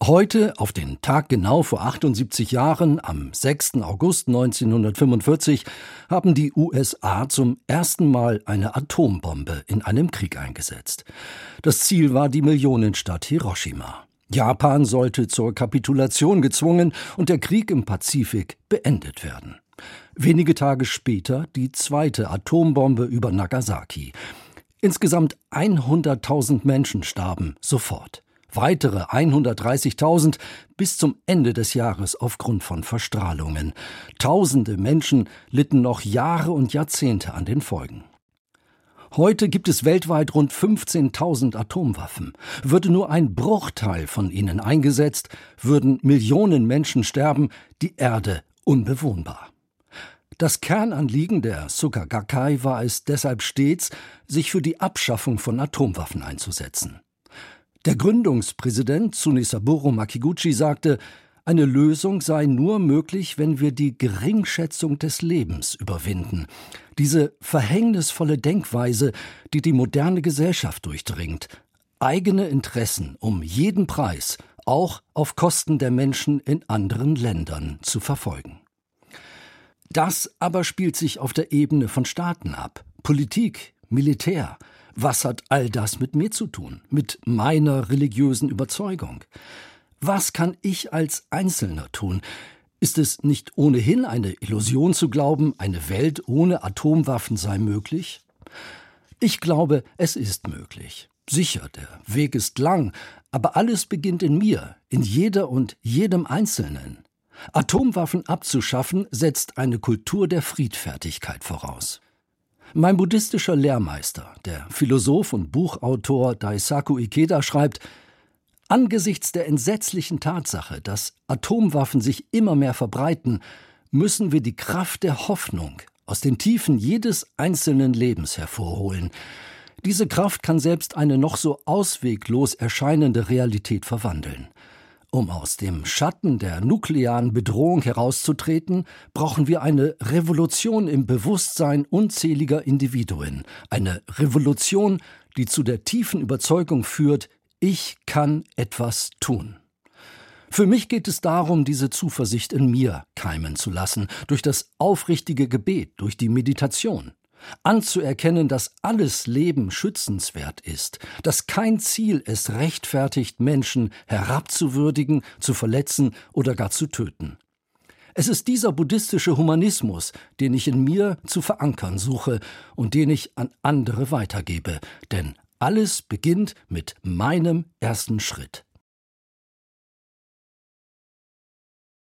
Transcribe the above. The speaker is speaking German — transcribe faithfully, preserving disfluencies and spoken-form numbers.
Heute, auf den Tag genau vor achtundsiebzig Jahren, am sechsten August neunzehnhundertfünfundvierzig, haben die U S A zum ersten Mal eine Atombombe in einem Krieg eingesetzt. Das Ziel war die Millionenstadt Hiroshima. Japan sollte zur Kapitulation gezwungen und der Krieg im Pazifik beendet werden. Wenige Tage später die zweite Atombombe über Nagasaki. Insgesamt hunderttausend Menschen starben sofort. Weitere hundertdreißigtausend bis zum Ende des Jahres aufgrund von Verstrahlungen. Tausende Menschen litten noch Jahre und Jahrzehnte an den Folgen. Heute gibt es weltweit rund fünfzehntausend Atomwaffen. Würde nur ein Bruchteil von ihnen eingesetzt, würden Millionen Menschen sterben, die Erde unbewohnbar. Das Kernanliegen der Soka Gakkai war es deshalb stets, sich für die Abschaffung von Atomwaffen einzusetzen. Der Gründungspräsident Tsunisaburo Makiguchi sagte, eine Lösung sei nur möglich, wenn wir die Geringschätzung des Lebens überwinden. Diese verhängnisvolle Denkweise, die die moderne Gesellschaft durchdringt. Eigene Interessen um jeden Preis, auch auf Kosten der Menschen in anderen Ländern, zu verfolgen. Das aber spielt sich auf der Ebene von Staaten ab. Politik, Militär. Was hat all das mit mir zu tun, mit meiner religiösen Überzeugung? Was kann ich als Einzelner tun? Ist es nicht ohnehin eine Illusion zu glauben, eine Welt ohne Atomwaffen sei möglich? Ich glaube, es ist möglich. Sicher, der Weg ist lang, aber alles beginnt in mir, in jeder und jedem Einzelnen. Atomwaffen abzuschaffen, setzt eine Kultur der Friedfertigkeit voraus. Mein buddhistischer Lehrmeister, der Philosoph und Buchautor Daisaku Ikeda, schreibt: Angesichts der entsetzlichen Tatsache, dass Atomwaffen sich immer mehr verbreiten, müssen wir die Kraft der Hoffnung aus den Tiefen jedes einzelnen Lebens hervorholen. Diese Kraft kann selbst eine noch so ausweglos erscheinende Realität verwandeln. Um aus dem Schatten der nuklearen Bedrohung herauszutreten, brauchen wir eine Revolution im Bewusstsein unzähliger Individuen. Eine Revolution, die zu der tiefen Überzeugung führt, ich kann etwas tun. Für mich geht es darum, diese Zuversicht in mir keimen zu lassen, durch das aufrichtige Gebet, durch die Meditation. Anzuerkennen, dass alles Leben schützenswert ist, dass kein Ziel es rechtfertigt, Menschen herabzuwürdigen, zu verletzen oder gar zu töten. Es ist dieser buddhistische Humanismus, den ich in mir zu verankern suche und den ich an andere weitergebe, denn alles beginnt mit meinem ersten Schritt.